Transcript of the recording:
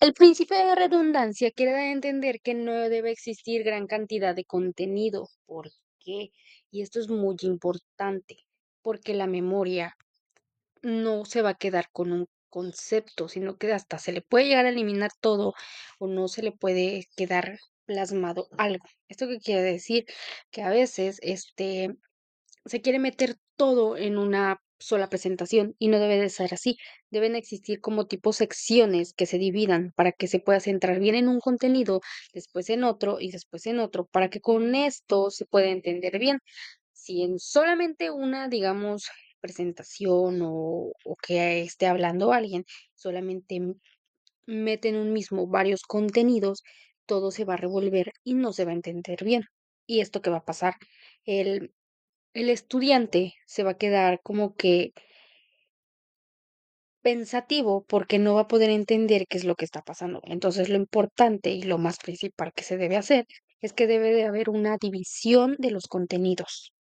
El principio de redundancia quiere dar a entender que no debe existir gran cantidad de contenido. ¿Por qué? Y esto es muy importante, porque la memoria no se va a quedar con un concepto, sino que hasta se le puede llegar a eliminar todo o no se le puede quedar plasmado algo. ¿Esto qué quiere decir? Que a veces, se quiere meter todo en una sola presentación y no debe de ser así. Deben existir como tipo secciones que se dividan para que se pueda centrar bien en un contenido, después en otro y después en otro, para que con esto se pueda entender bien. Si en solamente una, digamos, presentación o que esté hablando alguien, solamente mete en un mismo varios contenidos, todo se va a revolver y no se va a entender bien. ¿Y esto qué va a pasar? El el estudiante se va a quedar como que pensativo porque no va a poder entender qué es lo que está pasando. Entonces, lo importante y lo más principal que se debe hacer es que debe de haber una división de los contenidos.